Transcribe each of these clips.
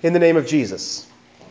in the name of Jesus.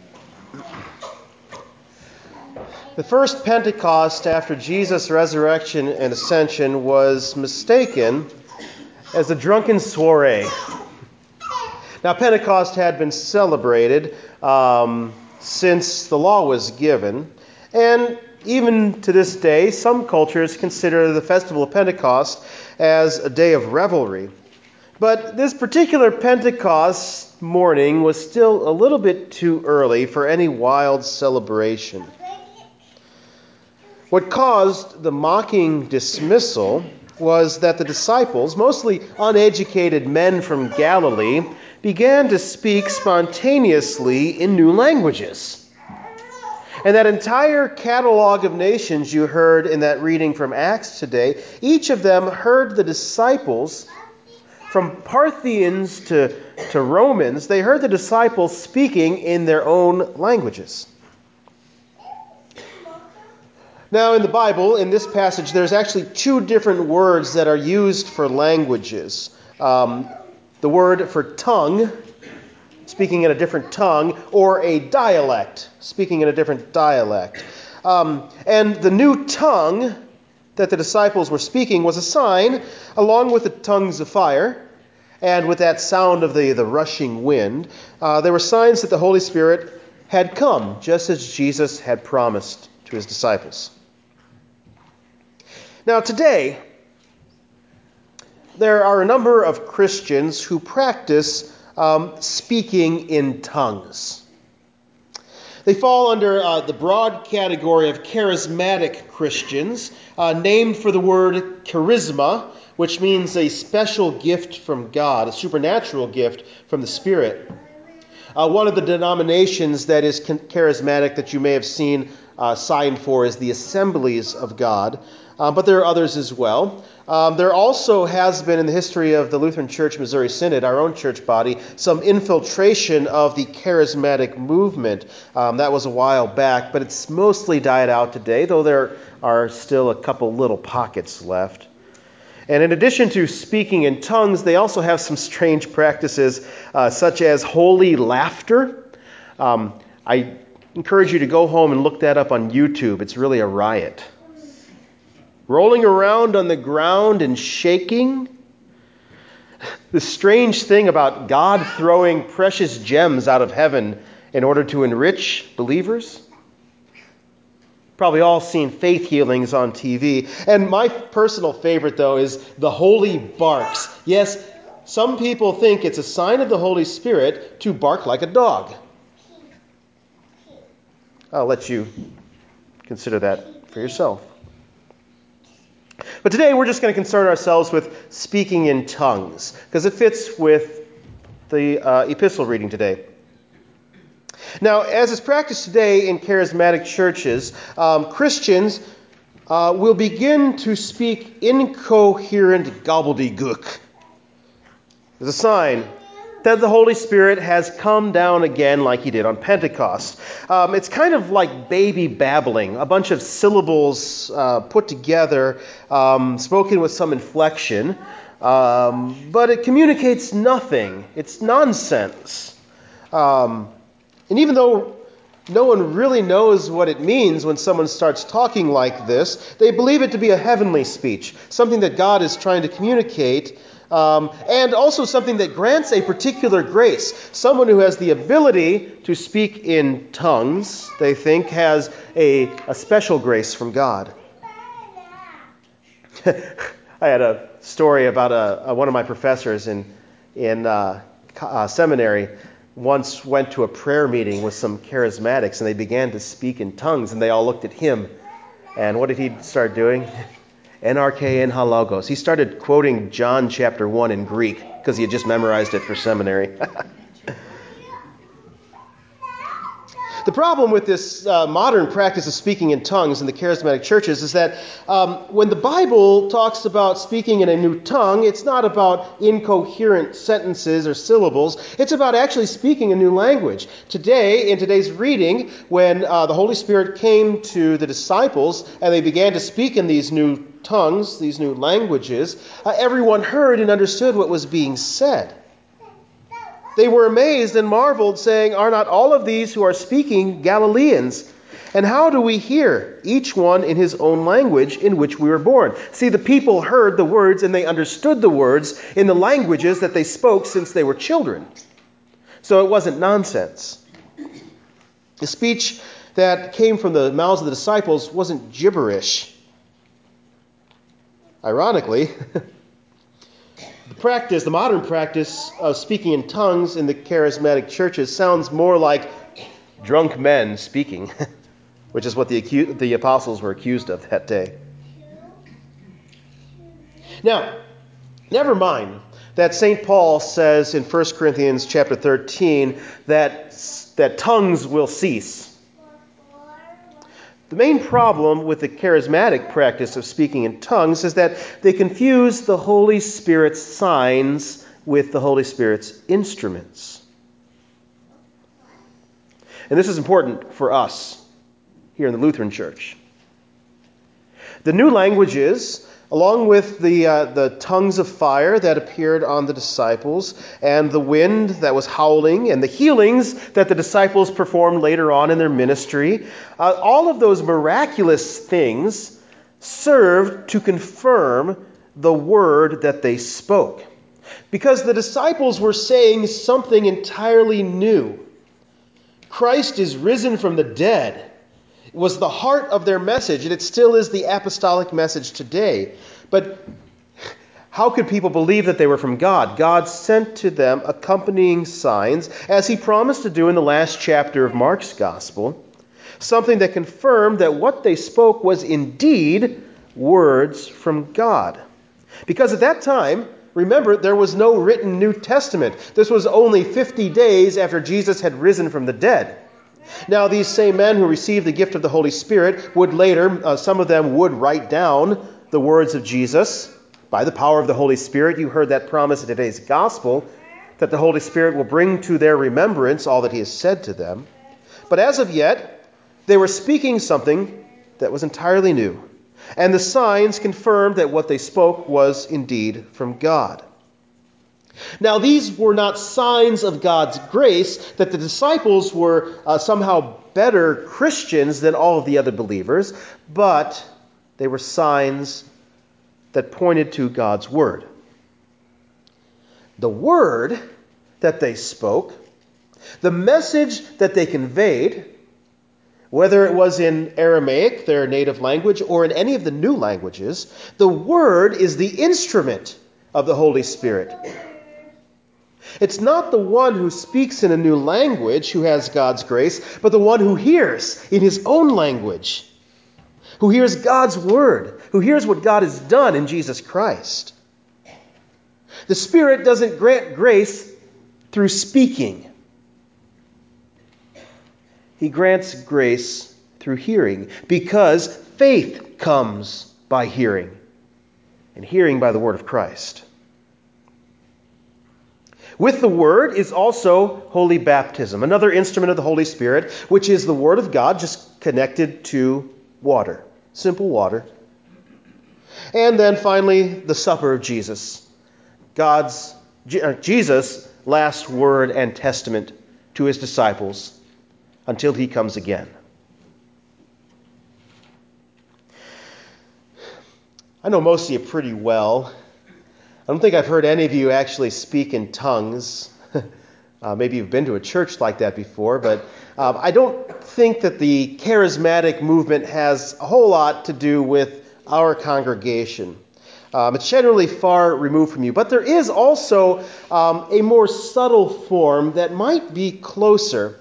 The first Pentecost after Jesus' resurrection and ascension was mistaken as a drunken soiree. Now, Pentecost had been celebrated since the law was given, and even to this day, some cultures consider the festival of Pentecost as a day of revelry. But this particular Pentecost morning was still a little bit too early for any wild celebration. What caused the mocking dismissal was that the disciples, mostly uneducated men from Galilee, began to speak spontaneously in new languages. And that entire catalog of nations you heard in that reading from Acts today, each of them heard the disciples, from Parthians to Romans, they heard the disciples speaking in their own languages. Now, in the Bible, in this passage, there's actually two different words that are used for languages. The word for tongue, speaking in a different tongue, or a dialect, speaking in a different dialect. And the new tongue that the disciples were speaking was a sign, along with the tongues of fire, and with that sound of the rushing wind, there were signs that the Holy Spirit had come, just as Jesus had promised to his disciples. Now today, there are a number of Christians who practice speaking in tongues. They fall under the broad category of charismatic Christians, named for the word charisma, which means a special gift from God, a supernatural gift from the Spirit. One of the denominations that is charismatic that you may have seen signed for is the Assemblies of God, but there are others as well. There also has been in the history of the Lutheran Church Missouri Synod, our own church body, some infiltration of the charismatic movement. That was a while back, but it's mostly died out today, though there are still a couple little pockets left. And in addition to speaking in tongues, they also have some strange practices, such as holy laughter. I encourage you to go home and look that up on YouTube. It's really a riot. Rolling around on the ground and shaking. The strange thing about God throwing precious gems out of heaven in order to enrich believers. Probably all seen faith healings on TV. And my personal favorite, though, is the holy barks. Yes, some people think it's a sign of the Holy Spirit to bark like a dog. I'll let you consider that for yourself. But today we're just going to concern ourselves with speaking in tongues, because it fits with the epistle reading today. Now, as is practiced today in charismatic churches, Christians will begin to speak incoherent gobbledygook as a sign that the Holy Spirit has come down again like he did on Pentecost. It's kind of like baby babbling, a bunch of syllables put together, spoken with some inflection, but it communicates nothing. It's nonsense. And even though no one really knows what it means when someone starts talking like this, they believe it to be a heavenly speech, something that God is trying to communicate, and also something that grants a particular grace. Someone who has the ability to speak in tongues, they think, has a special grace from God. I had a story about one of my professors in seminary once went to a prayer meeting with some charismatics, and they began to speak in tongues, and they all looked at him. And what did he start doing? NRK en halogos. He started quoting John chapter 1 in Greek because he had just memorized it for seminary. The problem with this modern practice of speaking in tongues in the charismatic churches is that when the Bible talks about speaking in a new tongue, it's not about incoherent sentences or syllables. It's about actually speaking a new language. Today, in today's reading, when the Holy Spirit came to the disciples and they began to speak in these new tongues, these new languages, everyone heard and understood what was being said. They were amazed and marveled, saying, "Are not all of these who are speaking Galileans? And how do we hear, each one in his own language in which we were born?" See, the people heard the words and they understood the words in the languages that they spoke since they were children. So it wasn't nonsense. The speech that came from the mouths of the disciples wasn't gibberish. Ironically, the modern practice of speaking in tongues in the charismatic churches sounds more like drunk men speaking, which is what the apostles were accused of that day. Now, never mind that St. Paul says in 1 Corinthians chapter 13 that tongues will cease. The main problem with the charismatic practice of speaking in tongues is that they confuse the Holy Spirit's signs with the Holy Spirit's instruments. And this is important for us here in the Lutheran Church. The new languages, along with the tongues of fire that appeared on the disciples, and the wind that was howling, and the healings that the disciples performed later on in their ministry, all of those miraculous things served to confirm the word that they spoke. Because the disciples were saying something entirely new. Christ is risen from the dead. It was the heart of their message, and it still is the apostolic message today. But how could people believe that they were from God? God sent to them accompanying signs, as he promised to do in the last chapter of Mark's Gospel, something that confirmed that what they spoke was indeed words from God. Because at that time, remember, there was no written New Testament. This was only 50 days after Jesus had risen from the dead. Now, these same men who received the gift of the Holy Spirit would later, some of them would write down the words of Jesus by the power of the Holy Spirit. You heard that promise in today's gospel, that the Holy Spirit will bring to their remembrance all that he has said to them. But as of yet, they were speaking something that was entirely new. And the signs confirmed that what they spoke was indeed from God. Now, these were not signs of God's grace, that the disciples were somehow better Christians than all of the other believers, but they were signs that pointed to God's word. The word that they spoke, the message that they conveyed, whether it was in Aramaic, their native language, or in any of the new languages, the word is the instrument of the Holy Spirit. It's not the one who speaks in a new language who has God's grace, but the one who hears in his own language, who hears God's word, who hears what God has done in Jesus Christ. The Spirit doesn't grant grace through speaking. He grants grace through hearing, because faith comes by hearing, and hearing by the word of Christ. With the Word is also holy baptism, another instrument of the Holy Spirit, which is the Word of God just connected to water, simple water. And then finally, the supper of Jesus, Jesus' last word and testament to his disciples until he comes again. I know most of you pretty well. I don't think I've heard any of you actually speak in tongues. Maybe you've been to a church like that before, but I don't think that the charismatic movement has a whole lot to do with our congregation. It's generally far removed from you. But there is also a more subtle form that might be closer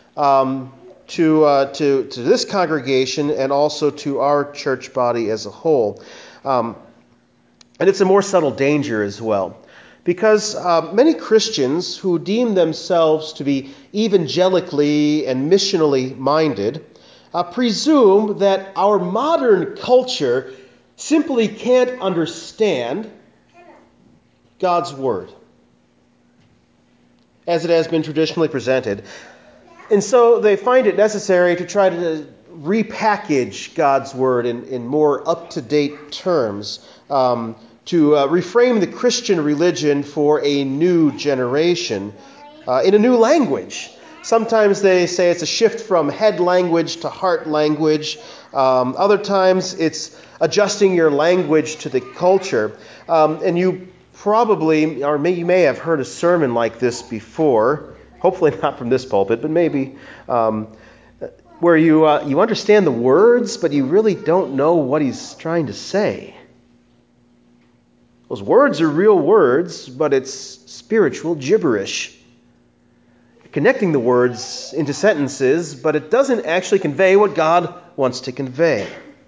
to this congregation and also to our church body as a whole. And it's a more subtle danger as well. Because many Christians who deem themselves to be evangelically and missionally minded presume that our modern culture simply can't understand God's Word as it has been traditionally presented. And so they find it necessary to try to repackage God's Word in more up-to-date terms, to reframe the Christian religion for a new generation. in a new language. Sometimes they say it's a shift from head language to heart language. Other times it's adjusting your language to the culture. And you probably, or you may have heard a sermon like this before, hopefully not from this pulpit, but maybe, where you understand the words, but you really don't know what he's trying to say. Those words are real words, but it's spiritual gibberish. Connecting the words into sentences, but it doesn't actually convey what God wants to convey.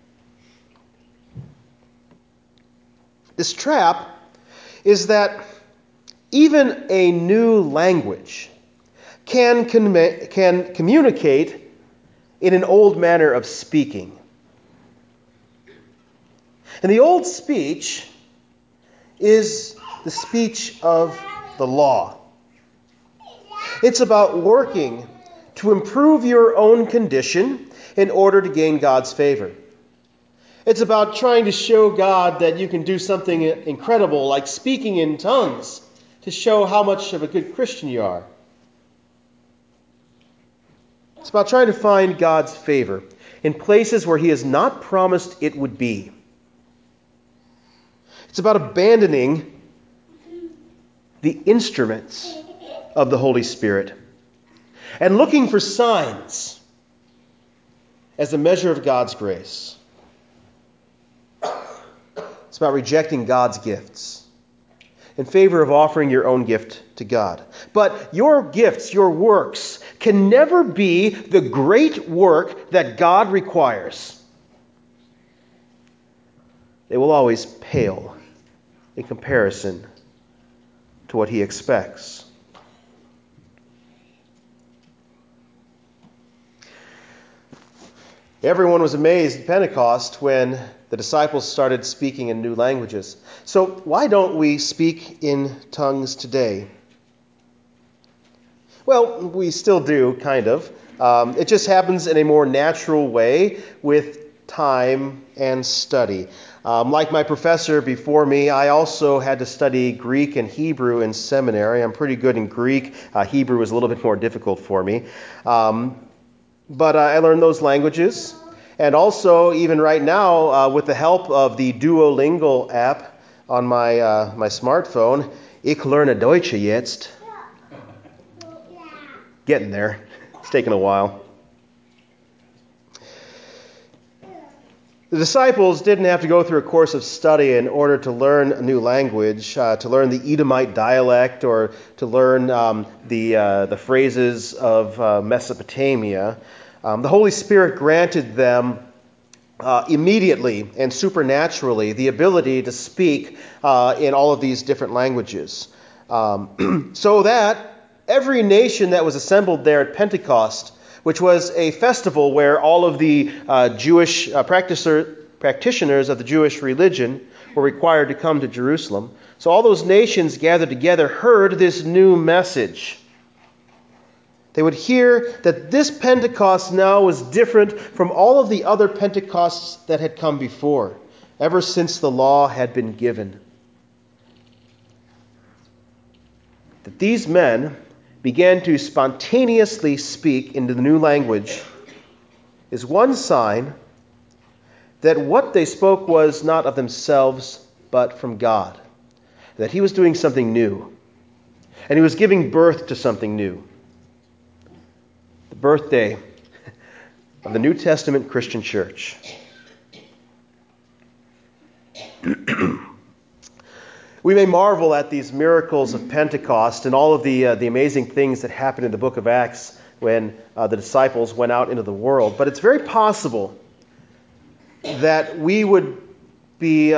This trap is that even a new language can communicate in an old manner of speaking. And the old speech is the speech of the law. It's about working to improve your own condition in order to gain God's favor. It's about trying to show God that you can do something incredible, like speaking in tongues, to show how much of a good Christian you are. It's about trying to find God's favor in places where He has not promised it would be. It's about abandoning the instruments of the Holy Spirit and looking for signs as a measure of God's grace. It's about rejecting God's gifts in favor of offering your own gift to God. But your gifts, your works, can never be the great work that God requires. They will always pale in comparison to what He expects. Everyone was amazed at Pentecost when the disciples started speaking in new languages. So why don't we speak in tongues today? Well, we still do, kind of. It just happens in a more natural way with time and study. Like my professor before me, I also had to study Greek and Hebrew in seminary. I'm pretty good in Greek. Hebrew was a little bit more difficult for me. But I learned those languages. And also, even right now, with the help of the Duolingo app on my smartphone, ich lerne Deutsche jetzt. Getting there. It's taken a while. The disciples didn't have to go through a course of study in order to learn a new language, to learn the Edomite dialect, or to learn the phrases of Mesopotamia. The Holy Spirit granted them immediately and supernaturally the ability to speak in all of these different languages. So that every nation that was assembled there at Pentecost, which was a festival where all of the Jewish practitioners of the Jewish religion were required to come to Jerusalem. So all those nations gathered together heard this new message. They would hear that this Pentecost now was different from all of the other Pentecosts that had come before, ever since the law had been given. That these men began to spontaneously speak into the new language is one sign that what they spoke was not of themselves, but from God. That He was doing something new. And He was giving birth to something new. The birthday of the New Testament Christian church. We may marvel at these miracles of Pentecost and all of the amazing things that happened in the book of Acts when the disciples went out into the world. But it's very possible that we would be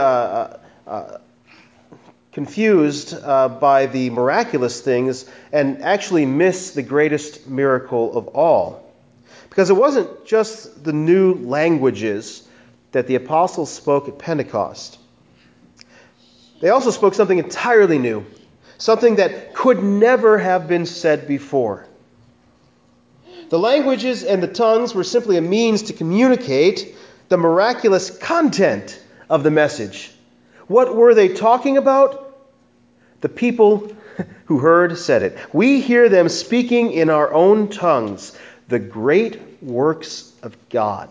confused by the miraculous things and actually miss the greatest miracle of all. Because it wasn't just the new languages that the apostles spoke at Pentecost. They also spoke something entirely new, something that could never have been said before. The languages and the tongues were simply a means to communicate the miraculous content of the message. What were they talking about? The people who heard said it. We hear them speaking in our own tongues the great works of God.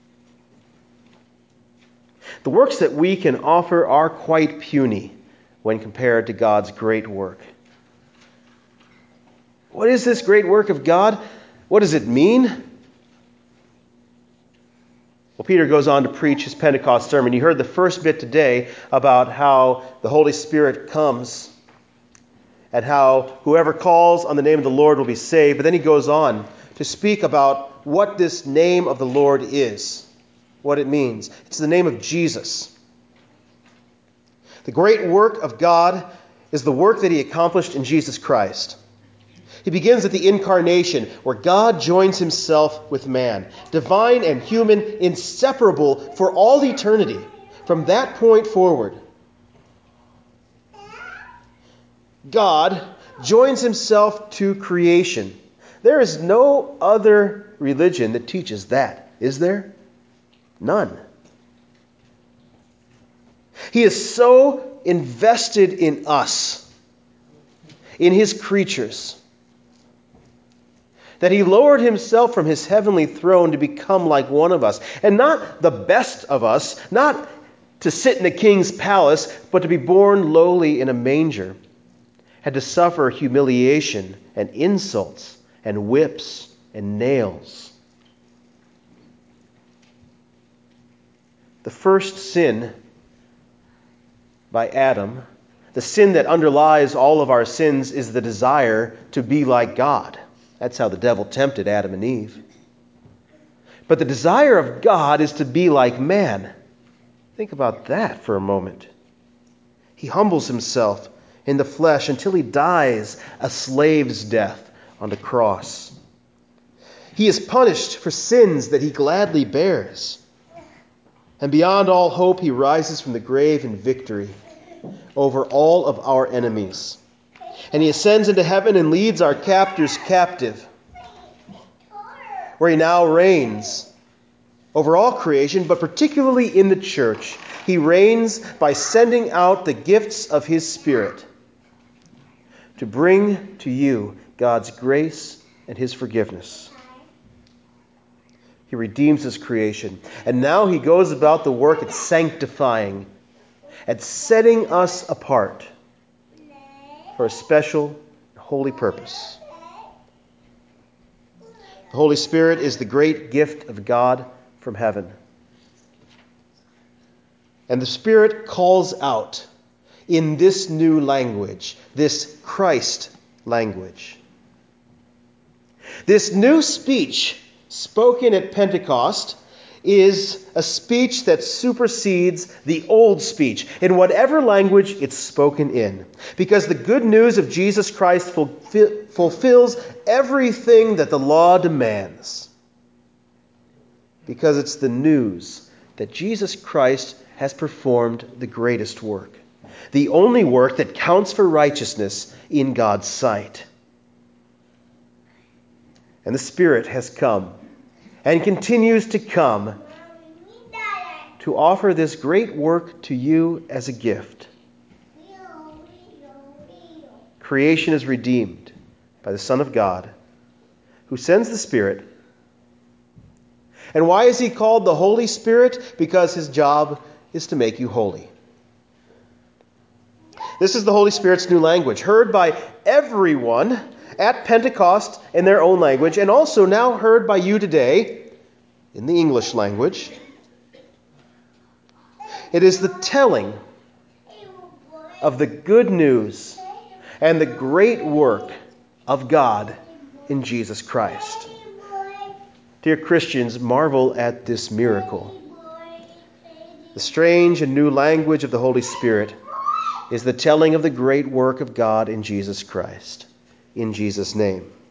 The works that we can offer are quite puny when compared to God's great work. What is this great work of God? What does it mean? Well, Peter goes on to preach his Pentecost sermon. You heard the first bit today about how the Holy Spirit comes and how whoever calls on the name of the Lord will be saved. But then he goes on to speak about what this name of the Lord is, what it means. It's the name of Jesus. The great work of God is the work that he accomplished in Jesus Christ. He begins at the incarnation, where God joins himself with man, divine and human, inseparable for all eternity. From that point forward, God joins himself to creation. There is no other religion that teaches that, is there? None. He is so invested in us, in his creatures, that he lowered himself from his heavenly throne to become like one of us. And not the best of us, not to sit in a king's palace, but to be born lowly in a manger. Had to suffer humiliation and insults and whips and nails. The first sin by Adam, the sin that underlies all of our sins, is the desire to be like God. That's how the devil tempted Adam and Eve. But the desire of God is to be like man. Think about that for a moment. He humbles himself in the flesh until he dies a slave's death on the cross. He is punished for sins that he gladly bears. And beyond all hope, he rises from the grave in victory over all of our enemies. And he ascends into heaven and leads our captors captive, where he now reigns over all creation, but particularly in the church. He reigns by sending out the gifts of his Spirit to bring to you God's grace and his forgiveness. He redeems his creation. And now he goes about the work at sanctifying, at setting us apart for a special, holy purpose. The Holy Spirit is the great gift of God from heaven. And the Spirit calls out in this new language, this Christ language. This new speech spoken at Pentecost is a speech that supersedes the old speech in whatever language it's spoken in. Because the good news of Jesus Christ fulfills everything that the law demands. Because it's the news that Jesus Christ has performed the greatest work. The only work that counts for righteousness in God's sight. And the Spirit has come and continues to come to offer this great work to you as a gift. Creation is redeemed by the Son of God, who sends the Spirit. And why is he called the Holy Spirit? Because his job is to make you holy. This is the Holy Spirit's new language, heard by everyone at Pentecost in their own language, and also now heard by you today in the English language. It is the telling of the good news and the great work of God in Jesus Christ. Dear Christians, marvel at this miracle. The strange and new language of the Holy Spirit is the telling of the great work of God in Jesus Christ. In Jesus' name.